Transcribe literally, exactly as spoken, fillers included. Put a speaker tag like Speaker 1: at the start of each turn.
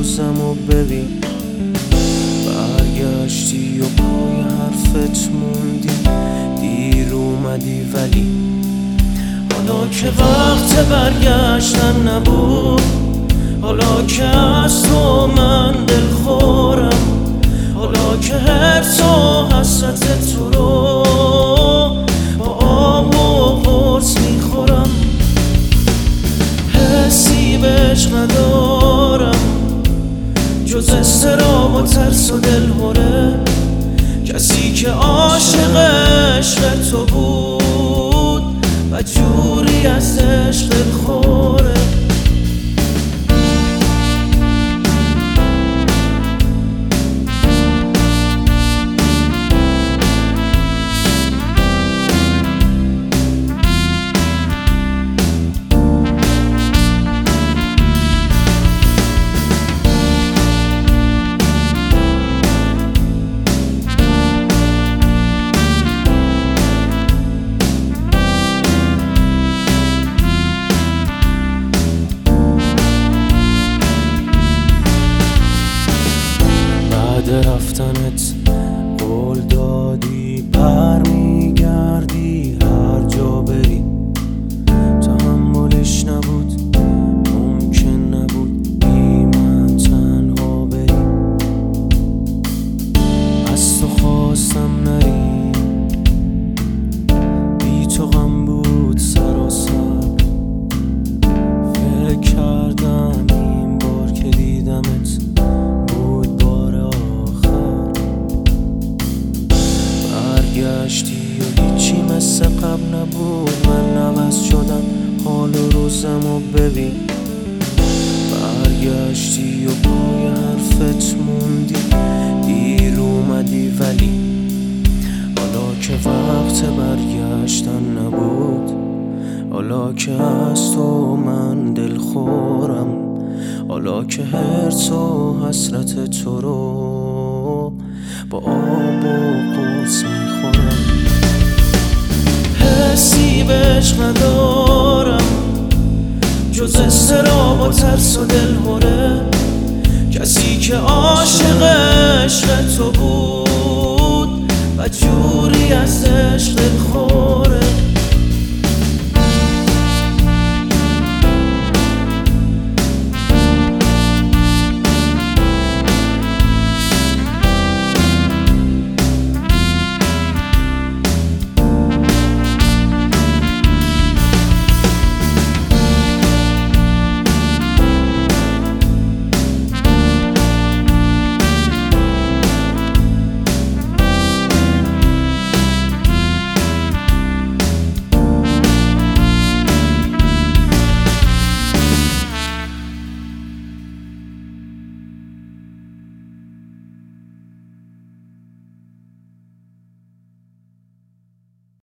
Speaker 1: روزم و ببین برگشتی و پای حرفت موندی، دیر اومدی ولی حالا که وقت برگشتن نبود، حالا که از تو من دل خورم، حالا که حرص و حسرت تو رو با آب و قرص میخورم، حسی بهش ندارم جز اضطراب و ترس و دلهره. کسی که عاشق عشق تو بود و جوری از عشق دلخوره. بعد رفتنت قول دادی پر میگردی هر جا بری، تحملش نبود ممکن نبود بی من تنها بری. از تو خواستم نری، بی تو غم بود سراسر. فکر کردم این بار که دیدمت برگشتی و هیچی مثل قبل نبود. من عوض شدم حال و روزم و ببین برگشتی و پای حرفت موندی، دیر اومدی ولی حالا که وقت برگشتن نبود، حالا که از تو من دل خورم، حالا که حرص و حسرت تو رو با آب و قرص میخورم، حسی بهش ندارم جز اضطراب و ترس و دلهره. کسی که عاشق عشق تو بود و جوری از عشق دلخوره.